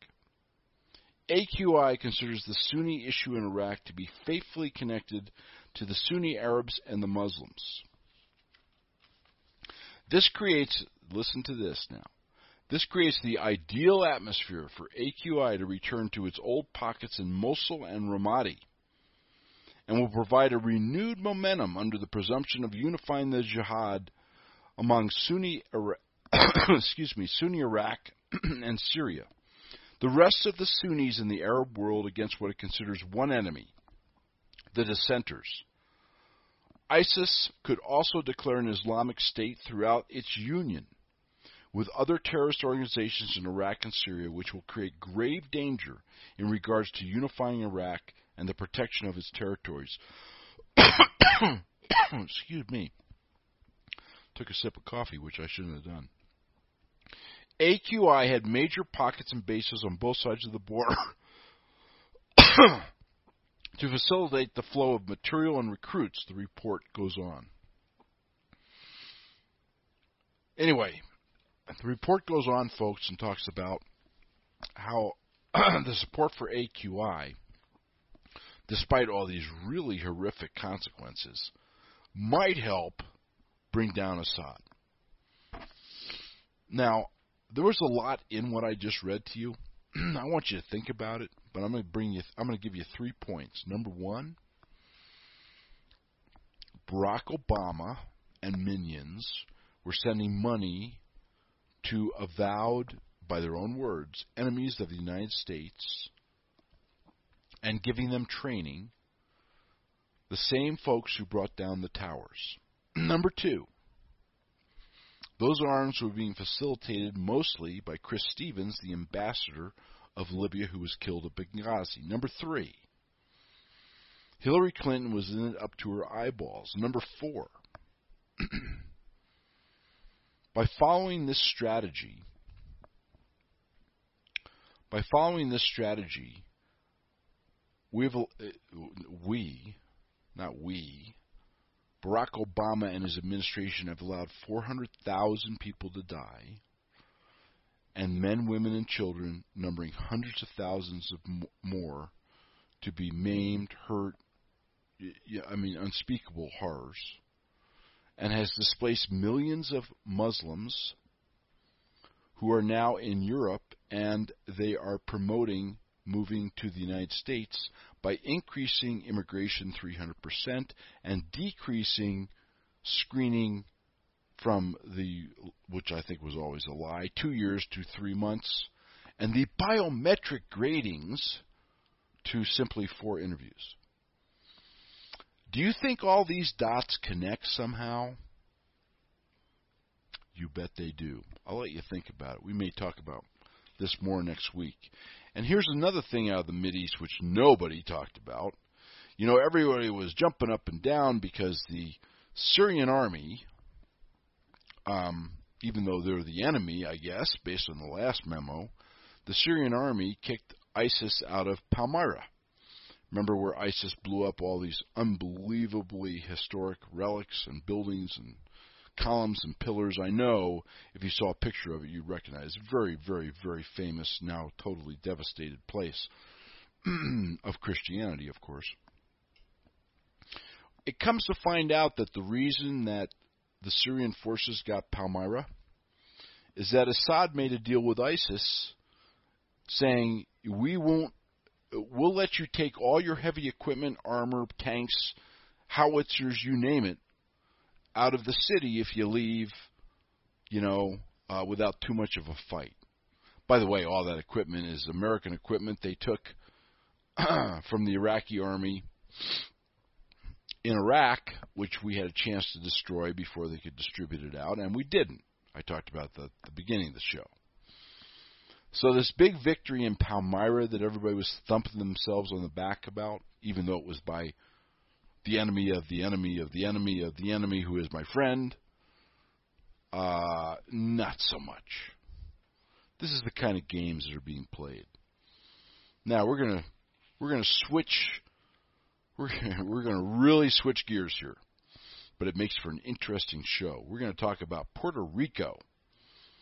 AQI considers the Sunni issue in Iraq to be faithfully connected to the Sunni Arabs and the Muslims. This creates, listen to this now, this creates the ideal atmosphere for AQI to return to its old pockets in Mosul and Ramadi, and will provide a renewed momentum under the presumption of unifying the jihad among Sunni Iraq and Syria. The rest of the Sunnis in the Arab world against what it considers one enemy, the dissenters. ISIS could also declare an Islamic State throughout its union with other terrorist organizations in Iraq and Syria, which will create grave danger in regards to unifying Iraq and the protection of its territories. Excuse me. Took a sip of coffee, which I shouldn't have done. AQI had major pockets and bases on both sides of the border to facilitate the flow of material and recruits, the report goes on. Anyway, the report goes on, folks, and talks about how the support for AQI, despite all these really horrific consequences, might help bring down Assad. Now, there was a lot in what I just read to you. I want you to think about it, but I'm going to give you 3 points. Number one, Barack Obama and minions were sending money to avowed, by their own words, enemies of the United States and giving them training, the same folks who brought down the towers. Number two, those arms were being facilitated mostly by Chris Stevens, the ambassador of Libya who was killed at Benghazi. Number three, Hillary Clinton was in it up to her eyeballs. Number four, by following this strategy, Barack Obama and his administration have allowed 400,000 people to die, and men, women, and children, numbering hundreds of thousands of more, to be maimed, hurt, unspeakable horrors, and has displaced millions of Muslims who are now in Europe, and they are promoting moving to the United States by increasing immigration 300% and decreasing screening from which I think was always a lie, 2 years to 3 months, and the biometric gradings to simply 4 interviews. Do you think all these dots connect somehow? You bet they do. I'll let you think about it. We may talk about this more next week. And here's another thing out of the Mideast which nobody talked about. You know, everybody was jumping up and down because the Syrian army, even though they're the enemy, I guess, based on the last memo, the Syrian army kicked ISIS out of Palmyra. Remember where ISIS blew up all these unbelievably historic relics and buildings and columns and pillars? I know if you saw a picture of it, you'd recognize. Very, very, very famous, now totally devastated place of Christianity, of course. It comes to find out that the reason that the Syrian forces got Palmyra is that Assad made a deal with ISIS saying, we'll let you take all your heavy equipment, armor, tanks, howitzers, you name it, out of the city if you leave, without too much of a fight. By the way, all that equipment is American equipment they took from the Iraqi army in Iraq, which we had a chance to destroy before they could distribute it out, and we didn't. I talked about that at the beginning of the show. So this big victory in Palmyra that everybody was thumping themselves on the back about, even though it was by the enemy of the enemy of the enemy of the enemy who is my friend, not so much. This is the kind of games that are being played. Now we're gonna switch. We're gonna really switch gears here, but it makes for an interesting show. We're going to talk about Puerto Rico.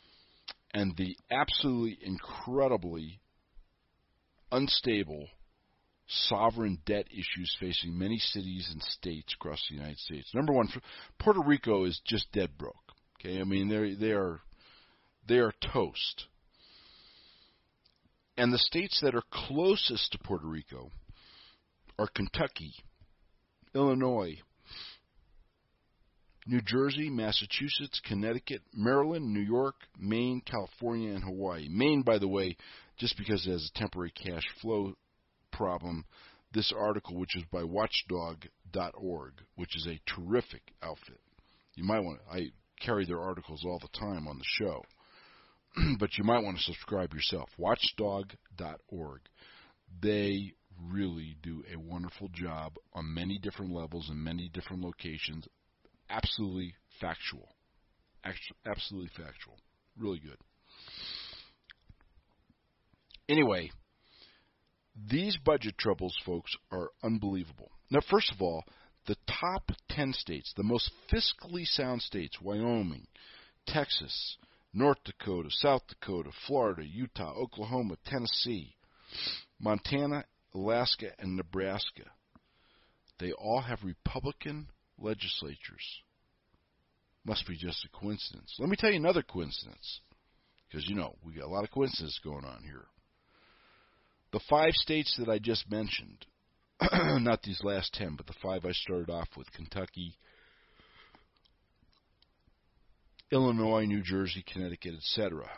and the absolutely incredibly unstable sovereign debt issues facing many cities and states across the United States. Number one, Puerto Rico is just dead broke. Okay, I mean they are toast. And the states that are closest to Puerto Rico are Kentucky, Illinois, New Jersey, Massachusetts, Connecticut, Maryland, New York, Maine, California, and Hawaii. Maine, by the way, just because it has a temporary cash flow problem, this article, which is by watchdog.org, which is a terrific outfit. You might want to, I carry their articles all the time on the show, but you might want to subscribe yourself. Watchdog.org. They really do a wonderful job on many different levels and many different locations. Absolutely factual. Absolutely factual. Really good. Anyway, these budget troubles, folks, are unbelievable. Now, first of all, the top 10 states, the most fiscally sound states, Wyoming, Texas, North Dakota, South Dakota, Florida, Utah, Oklahoma, Tennessee, Montana, Alaska, and Nebraska, they all have Republican legislatures. Must be just a coincidence. Let me tell you another coincidence, because, we got a lot of coincidences going on here. The 5 states that I just mentioned, not these last 10, but the 5 I started off with, Kentucky, Illinois, New Jersey, Connecticut, etc.,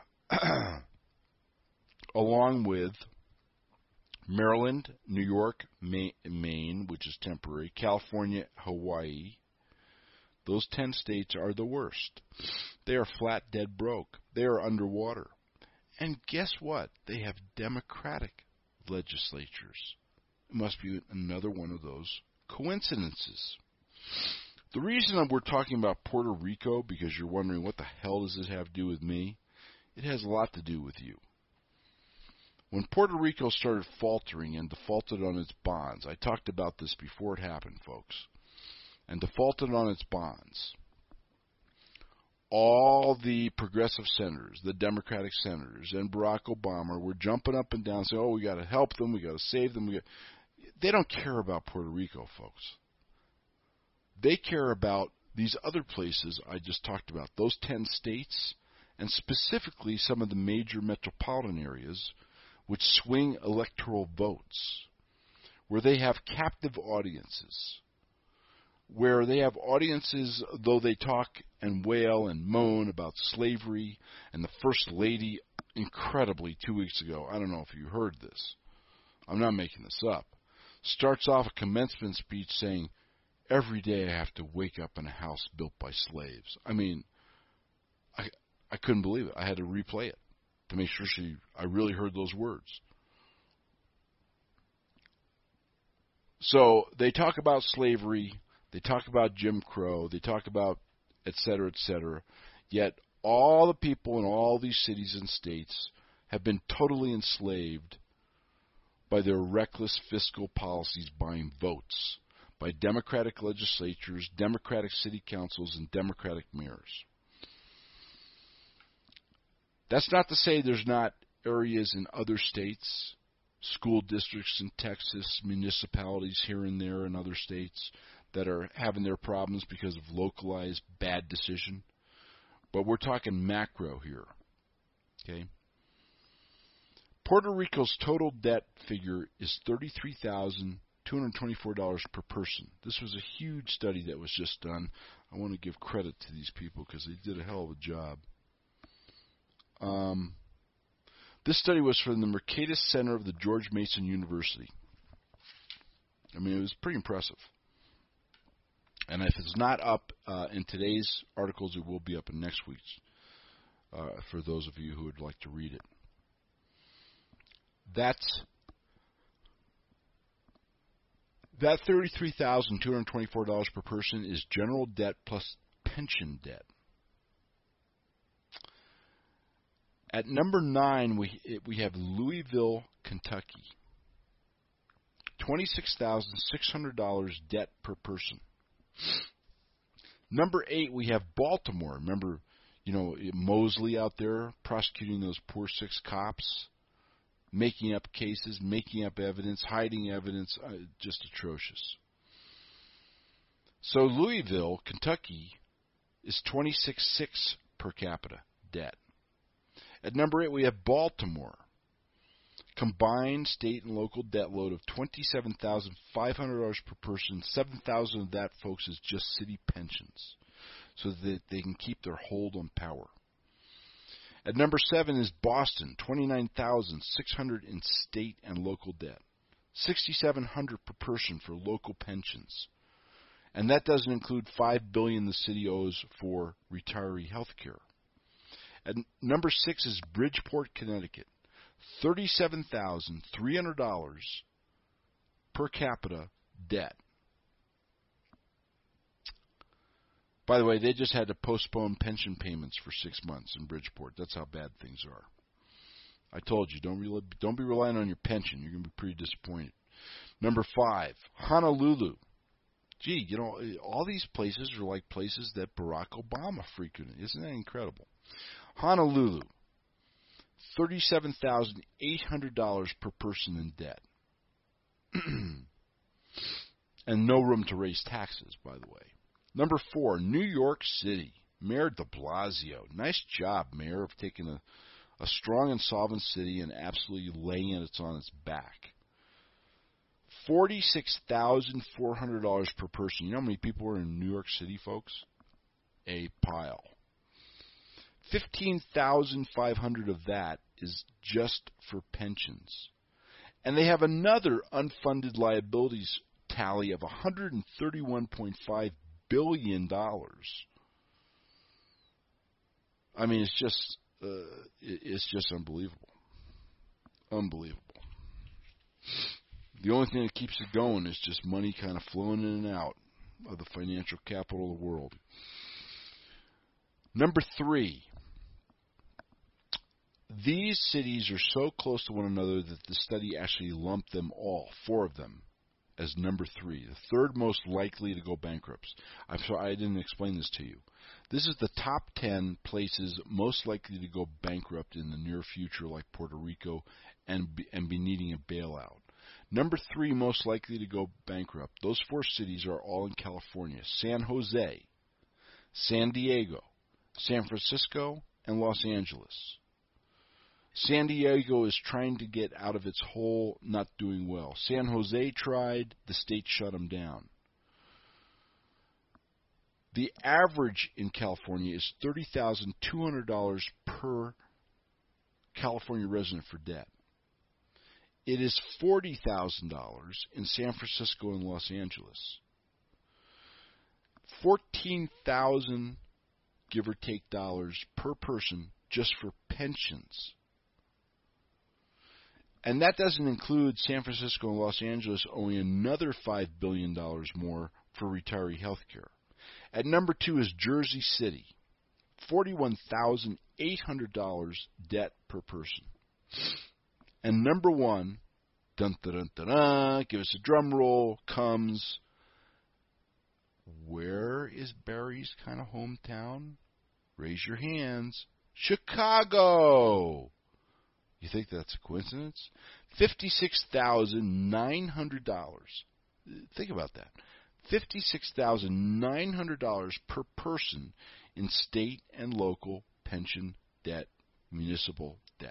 along with Maryland, New York, Maine, which is temporary, California, Hawaii. Those 10 states are the worst. They are flat dead broke. They are underwater. And guess what? They have Democratic legislatures. It must be another one of those coincidences. The reason we're talking about Puerto Rico, because you're wondering what the hell does this have to do with me, it has a lot to do with you. When Puerto Rico started faltering and defaulted on its bonds, I talked about this before it happened, folks, and defaulted on its bonds, all the progressive senators, the Democratic senators, and Barack Obama were jumping up and down saying, we got to help them, we got to save them. They don't care about Puerto Rico, folks. They care about these other places I just talked about, those 10 states, and specifically some of the major metropolitan areas which swing electoral votes, where they have captive audiences, where they have audiences, though they talk and wail and moan about slavery, and the First Lady, incredibly, 2 weeks ago, I don't know if you heard this, I'm not making this up, starts off a commencement speech saying, every day I have to wake up in a house built by slaves. I mean, I couldn't believe it. I had to replay it to make sure I really heard those words. So they talk about slavery, they talk about Jim Crow, they talk about et cetera, yet all the people in all these cities and states have been totally enslaved by their reckless fiscal policies buying votes by Democratic legislatures, Democratic city councils, and Democratic mayors. That's not to say there's not areas in other states, school districts in Texas, municipalities here and there in other states that are having their problems because of localized bad decision. But we're talking macro here. Okay? Puerto Rico's total debt figure is $33,224 per person. This was a huge study that was just done. I want to give credit to these people because they did a hell of a job. This study was from the Mercatus Center of the George Mason University. I mean, it was pretty impressive. And if it's not up in today's articles, it will be up in next week's for those of you who would like to read it. That $33,224 per person is general debt plus pension debt. At number 9, we have Louisville, Kentucky. $26,600 debt per person. Number 8, we have Baltimore. Remember, Mosley out there prosecuting those poor 6 cops, making up cases, making up evidence, hiding evidence, just atrocious. So Louisville, Kentucky, is 26.6 per capita debt. At number 8, we have Baltimore. Combined state and local debt load of $27,500 per person. $7,000 of that, folks, is just city pensions, so that they can keep their hold on power. At number 7 is Boston, $29,600 in state and local debt, $6,700 per person for local pensions, and that doesn't include $5 billion the city owes for retiree health care. At number 6 is Bridgeport, Connecticut, $37,300 per capita debt. By the way, they just had to postpone pension payments for 6 months in Bridgeport. That's how bad things are. I told you, don't be relying on your pension. You're going to be pretty disappointed. Number 5, Honolulu. Gee, all these places are like places that Barack Obama frequented. Isn't that incredible? Honolulu, $37,800 per person in debt. And no room to raise taxes, by the way. Number 4, New York City. Mayor de Blasio. Nice job, Mayor, of taking a strong and solvent city and absolutely laying it on its back. $46,400 per person. You know how many people are in New York City, folks? A pile. $15,500 of that is just for pensions. And they have another unfunded liabilities tally of $131.5 billion. I mean, it's just unbelievable. Unbelievable. The only thing that keeps it going is just money kind of flowing in and out of the financial capital of the world. Number 3. These cities are so close to one another that the study actually lumped them all, 4 of them, as number 3, the third most likely to go bankrupt. I'm sorry I didn't explain this to you. This is the top 10 places most likely to go bankrupt in the near future, like Puerto Rico, and be needing a bailout. Number 3 most likely to go bankrupt. Those 4 cities are all in California: San Jose, San Diego, San Francisco, and Los Angeles. San Diego is trying to get out of its hole, not doing well. San Jose tried, the state shut them down. The average in California is $30,200 per California resident for debt. It is $40,000 in San Francisco and Los Angeles. $14,000, give or take, dollars per person just for pensions. And that doesn't include San Francisco and Los Angeles owing another $5 billion more for retiree health care. At number 2 is Jersey City, $41,800 debt per person. And number 1, dun dun dun dun dun, give us a drum roll, comes, where is Barry's kind of hometown? Raise your hands. Chicago! You think that's a coincidence? $56,900. Think about that. $56,900 per person in state and local pension debt, municipal debt.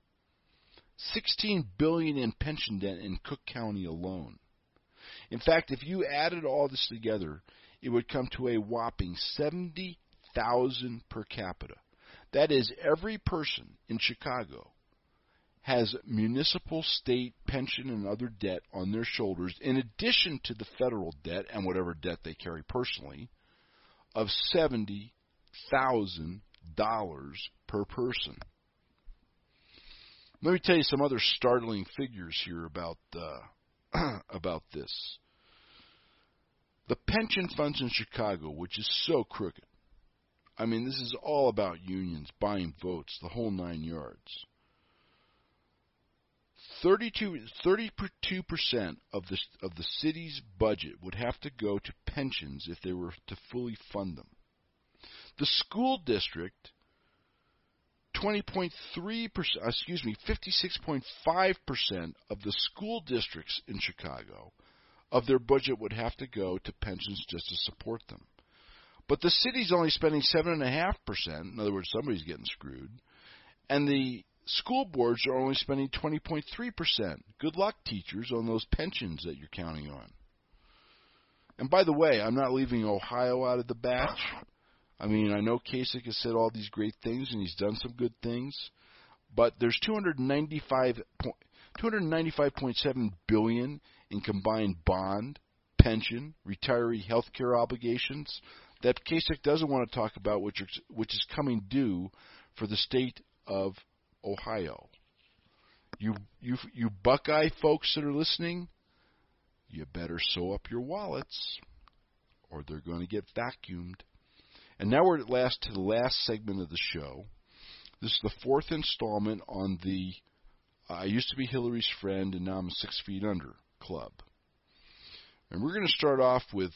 $16 billion in pension debt in Cook County alone. In fact, if you added all this together, it would come to a whopping $70,000 per capita. That is, every person in Chicago has municipal, state, pension, and other debt on their shoulders, in addition to the federal debt and whatever debt they carry personally, of $70,000 per person. Let me tell you some other startling figures here about this. The pension funds in Chicago, which is so crooked. I mean, this is all about unions, buying votes, the whole 9 yards. 32% of the city's budget would have to go to pensions if they were to fully fund them. The school district 56.5% of the school districts in Chicago of their budget would have to go to pensions just to support them. But the city's only spending 7.5%. In other words, somebody's getting screwed. And the school boards are only spending 20.3%. Good luck, teachers, on those pensions that you're counting on. And by the way, I'm not leaving Ohio out of the batch. I mean, I know Kasich has said all these great things, and he's done some good things. But there's $295.7 billion in combined bond, pension, retiree health care obligations that Kasich doesn't want to talk about, which is coming due for the state of Ohio. You Buckeye folks that are listening, you better sew up your wallets, or they're going to get vacuumed. And now we're to the last segment of the show. This is the fourth installment on the I used to be Hillary's friend and now I'm 6 feet under club. And we're going to start off with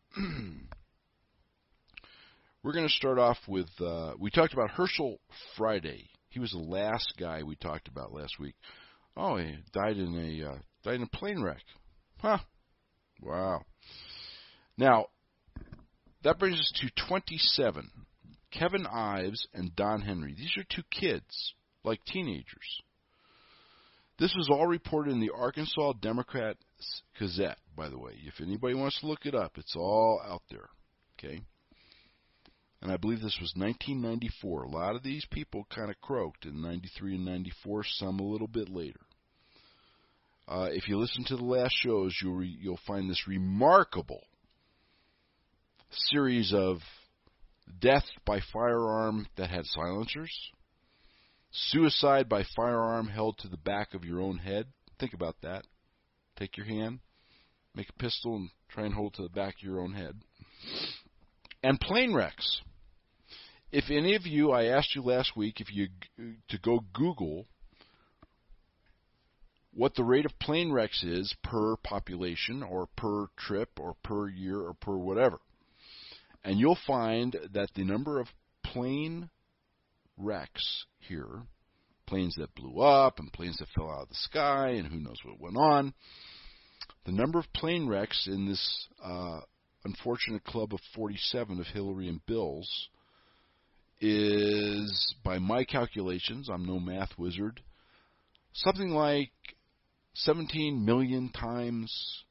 we talked about Herschel Friday. He was the last guy we talked about last week. Oh, he died in a plane wreck. Huh. Wow. Now, that brings us to 27. Kevin Ives and Don Henry. These are two kids, like teenagers. This was all reported in the Arkansas Democrat Gazette, by the way. If anybody wants to look it up, it's all out there. Okay? And I believe this was 1994. A lot of these people kind of croaked in 93 and 94, some a little bit later. If you listen to the last shows, you'll find this remarkable series of death by firearm that had silencers, suicide by firearm held to the back of your own head. Think about that. Take your hand, make a pistol, and try and hold it to the back of your own head. And plane wrecks. If any of you, I asked you last week to go Google what the rate of plane wrecks is per population or per trip or per year or per whatever. And you'll find that the number of plane wrecks here, planes that blew up and planes that fell out of the sky and who knows what went on, the number of plane wrecks in this unfortunate club of 47 of Hillary and Bill's is, by my calculations, I'm no math wizard, something like 17 million times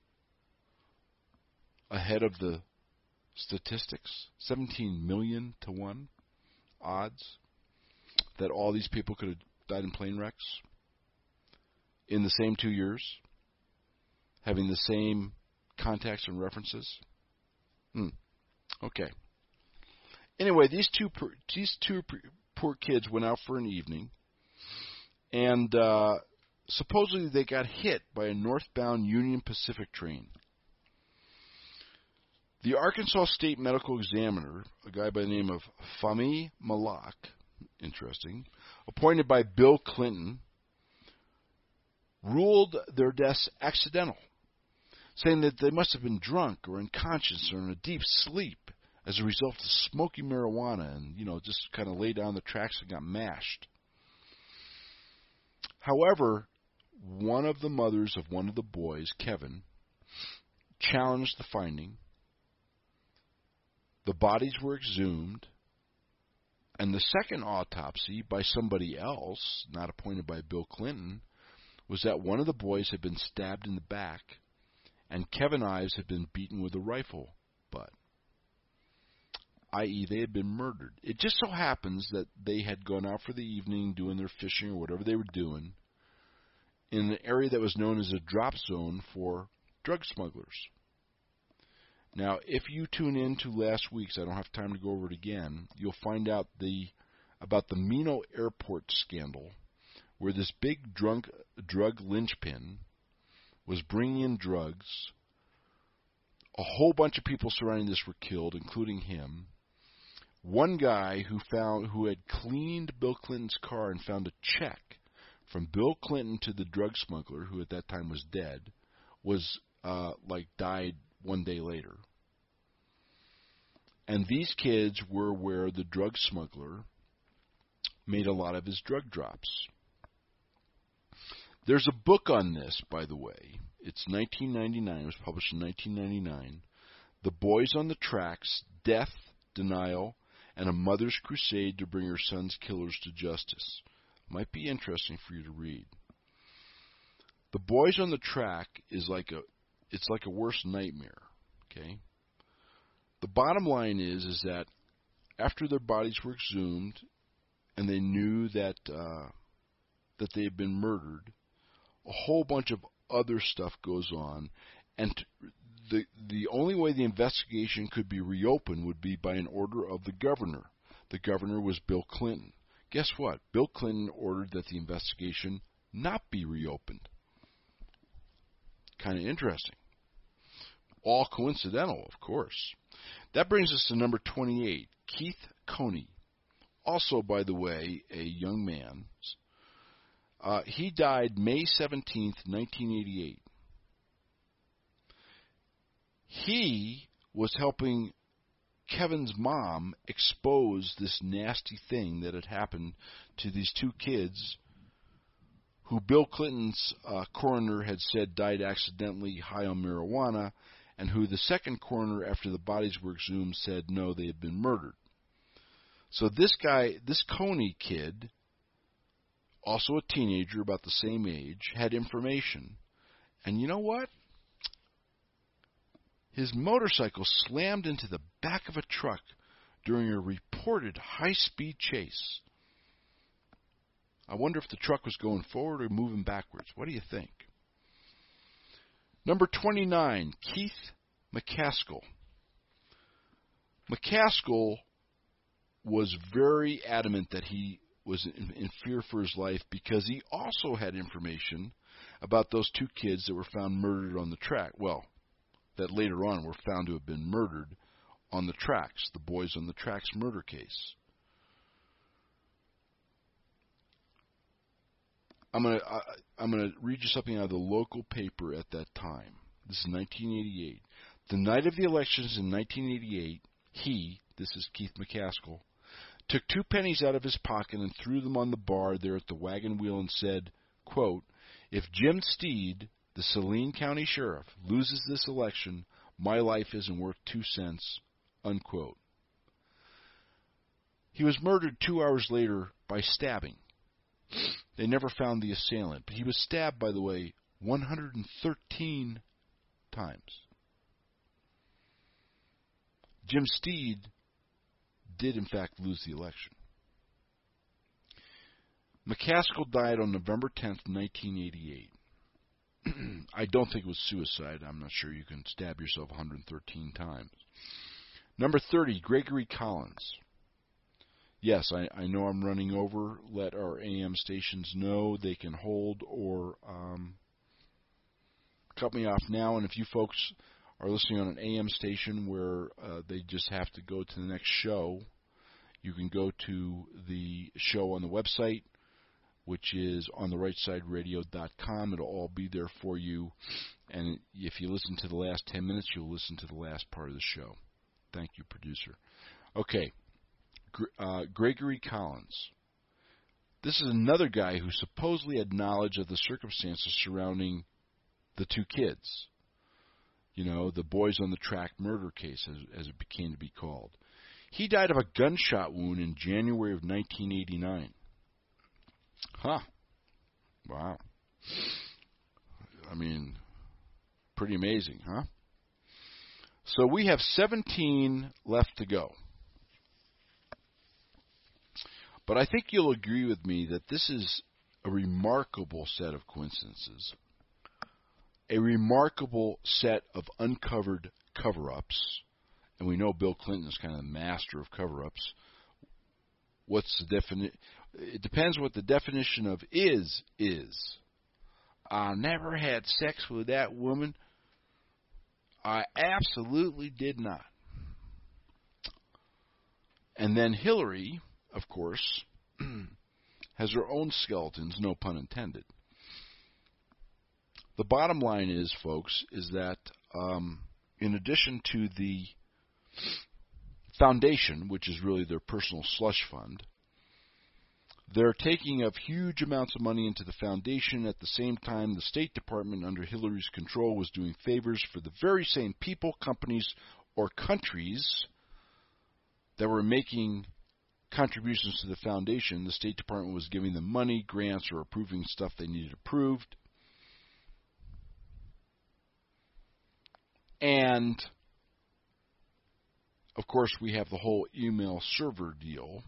ahead of the statistics. 17 million to 1 odds that all these people could have died in plane wrecks in the same 2 years, having the same contacts and references. Okay. Anyway, these two poor kids went out for an evening, and supposedly they got hit by a northbound Union Pacific train. The Arkansas State Medical Examiner, a guy by the name of Fahmy Malak, interesting, appointed by Bill Clinton, ruled their deaths accidental, saying that they must have been drunk or unconscious or in a deep sleep as a result of smoking marijuana and, just kind of lay down the tracks and got mashed. However, one of the mothers of one of the boys, Kevin, challenged the finding. The bodies were exhumed, and the second autopsy by somebody else, not appointed by Bill Clinton, was that one of the boys had been stabbed in the back, and Kevin Ives had been beaten with a rifle butt, i.e. they had been murdered. It just so happens that they had gone out for the evening doing their fishing or whatever they were doing in an area that was known as a drop zone for drug smugglers. Now, if you tune in to last week's, I don't have time to go over it again, you'll find out about the Mino Airport scandal, where this big drug linchpin was bringing in drugs. A whole bunch of people surrounding this were killed, including him. One guy who had cleaned Bill Clinton's car and found a check from Bill Clinton to the drug smuggler, who at that time was dead, was died 1 day later. And these kids were where the drug smuggler made a lot of his drug drops. There's a book on this, by the way. It's 1999. It was published in 1999. The Boys on the Tracks, Death, Denial, and a Mother's Crusade to Bring Her Son's Killers to Justice. Might be interesting for you to read. The Boys on the Track is like a worst nightmare. Okay. The bottom line is that after their bodies were exhumed and they knew that they had been murdered, a whole bunch of other stuff goes on, and the only way the investigation could be reopened would be by an order of the governor. The governor was Bill Clinton. Guess what? Bill Clinton ordered that the investigation not be reopened. Kind of interesting. All coincidental, of course. That brings us to number 28, Keith Coney. Also, by the way, a young man. He died May 17th, 1988. He was helping Kevin's mom expose this nasty thing that had happened to these two kids who Bill Clinton's coroner had said died accidentally high on marijuana, and who the second coroner, after the bodies were exhumed, said no, they had been murdered. So this guy, this Coney kid, also a teenager about the same age, had information. And you know what? His motorcycle slammed into the back of a truck during a reported high-speed chase. I wonder if the truck was going forward or moving backwards. What do you think? Number 29, Keith McCaskill. McCaskill was very adamant that he was in fear for his life because he also had information about those two kids that were found murdered on the track. Well, that later on were found to have been murdered on the tracks, the Boys on the Tracks murder case. I'm gonna read you something out of the local paper at that time. This is 1988. The night of the elections in 1988, this is Keith McCaskill, took 2 pennies out of his pocket and threw them on the bar there at the Wagon Wheel and said, quote, "If Jim Steed, the Saline County Sheriff, loses this election, my life isn't worth 2 cents, unquote. He was murdered 2 hours later by stabbing. They never found the assailant, but he was stabbed, by the way, 113 times. Jim Steed did, in fact, lose the election. McCaskill died on November 10th, 1988. I don't think it was suicide. I'm not sure you can stab yourself 113 times. Number 30, Gregory Collins. Yes, I know I'm running over. Let our AM stations know they can hold or cut me off now. And if you folks are listening on an AM station where they just have to go to the next show, you can go to the show on the website, which is ontherightsideradio.com. It'll all be there for you. And if you listen to the last 10 minutes, you'll listen to the last part of the show. Thank you, producer. Okay. Gregory Collins. This is another guy who supposedly had knowledge of the circumstances surrounding the two kids. You know, the Boys on the Track murder case, as it became to be called. He died of a gunshot wound in January of 1989. Huh. Wow. I mean, pretty amazing, huh? So we have 17 left to go. But I think you'll agree with me that this is a remarkable set of coincidences, a remarkable set of uncovered cover-ups, and we know Bill Clinton is kind of the master of cover-ups. What's the definition? It depends what the definition of is. I never had sex with that woman. I absolutely did not. And then Hillary, of course, has her own skeletons, no pun intended. The bottom line is, folks, is that in addition to the foundation, which is really their personal slush fund, They're taking up huge amounts of money into the foundation. At the same time, the State Department under Hillary's control was doing favors for the very same people, companies, or countries that were making contributions to the foundation. The State Department was giving them money, grants, or approving stuff they needed approved. And, of course, we have the whole email server deal.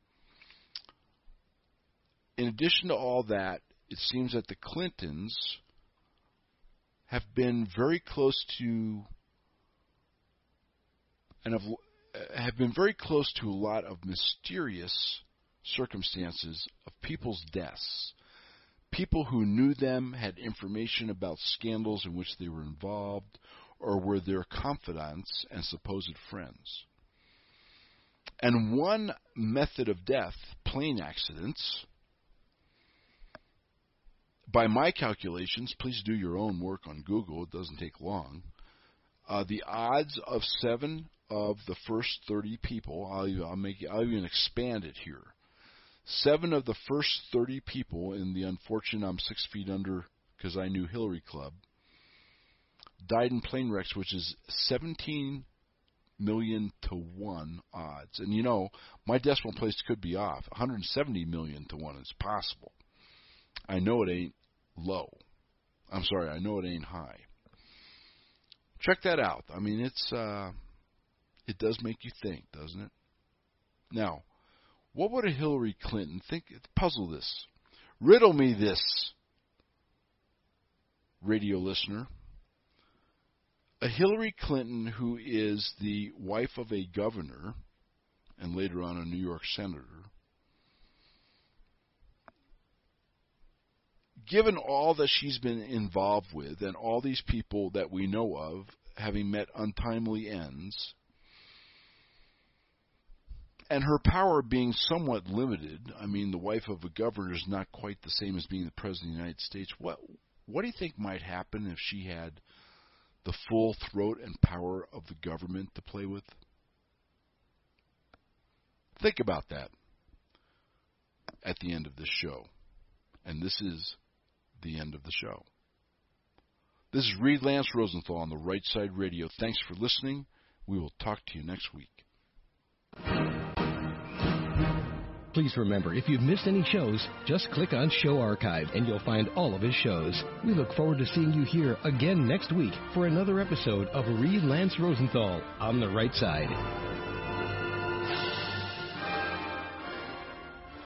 In addition to all that, it seems that the Clintons have been very close to have been very close to a lot of mysterious circumstances of people's deaths. People who knew them had information about scandals in which they were involved or were their confidants and supposed friends. And one method of death, plane accidents, by my calculations, please do your own work on Google, it doesn't take long, the odds of 7 of the first 30 people, I'll even expand it here. 7 of the first 30 people in the unfortunate I'm 6 feet under because I knew Hillary Club died in plane wrecks, which is 17 million to 1 odds. And you know, my decimal place could be off. 170 million to 1 is possible. I know it ain't low. I know it ain't high. Check that out. I mean, it does make you think, doesn't it? Now, what would a Hillary Clinton think? Puzzle this. Riddle me this, radio listener. A Hillary Clinton who is the wife of a governor and later on a New York senator, given all that she's been involved with and all these people that we know of having met untimely ends, and her power being somewhat limited, I mean, the wife of a governor is not quite the same as being the President of the United States. What do you think might happen if she had the full throat and power of the government to play with? Think about that at the end of this show. And this is the end of the show. This is Reed Lance Rosenthal on the Right Side Radio. Thanks for listening. We will talk to you next week. Please remember, if you've missed any shows, just click on Show Archive and you'll find all of his shows. We look forward to seeing you here again next week for another episode of Reed Lance Rosenthal on the Right Side.